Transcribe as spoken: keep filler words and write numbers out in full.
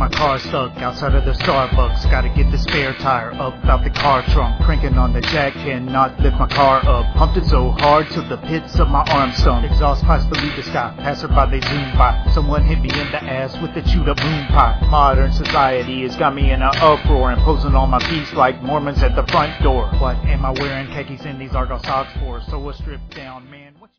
my car stuck outside of the Starbucks. Gotta get the spare tire up out the car trunk. Cranking on the jack, cannot lift my car up. Pumped it so hard till the pits of my arms stunk. Exhaust pipes believe the sky, passerby they zoom by. Someone hit me in the ass with a chewed up boom pipe. Modern society has got me in an uproar, imposing on my peace like Mormons at the front door. What am I wearing khakis in these Argyle socks for? So a stripped down man.